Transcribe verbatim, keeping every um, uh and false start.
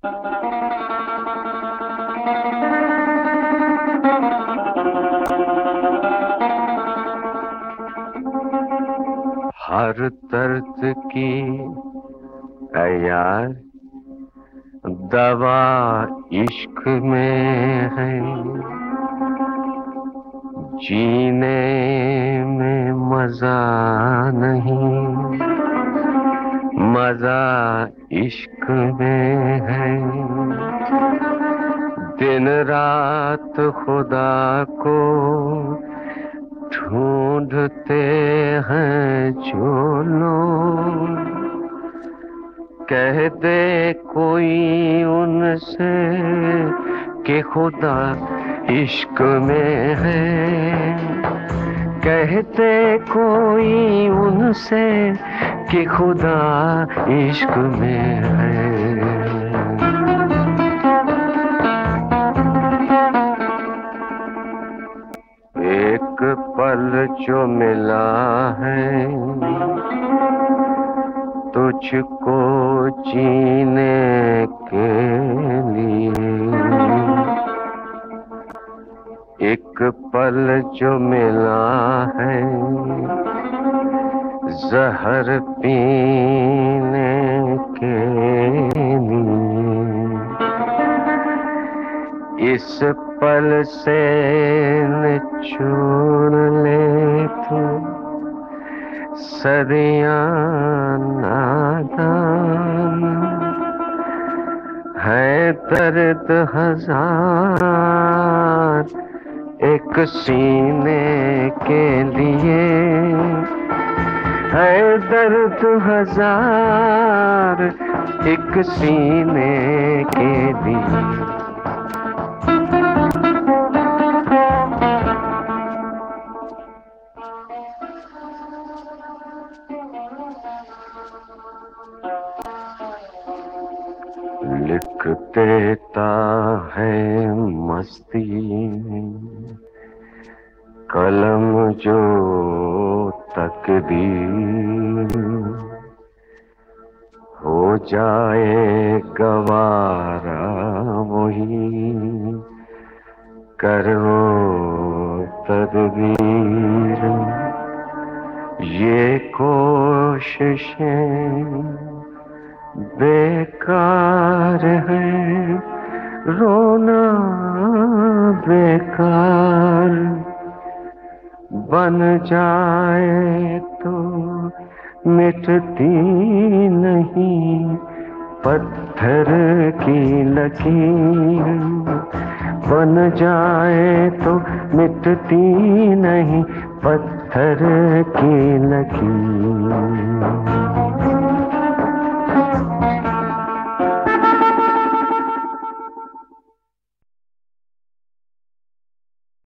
हर दर्द की है यार दवा इश्क में है, जीने में मजा नहीं, मजा इश्क में है। दिन रात खुदा को ढूंढते हैं जो लोग, कह दे कोई उनसे कि खुदा इश्क में है, कहते कोई उनसे कि खुदा इश्क में है। एक पल जो मिला है तुझको जीने के लिए, एक पल जो मिला है जहर पीने के लिए, इस पल से निचोड़ ले तू सदियां नादान, है दर्द हजार एक सीने के लिए, है दर्द हजार एक सीने के लिए। लिख देता है मस्ती कलम जो तकदीर, हो जाए गवारा वही करो तदबीर। ये कोशिशें बेकार है, रोना बेकार, बन जाए तो मिटती नहीं पत्थर की लकीर, बन जाए तो मिटती नहीं पत्थर की लकीर।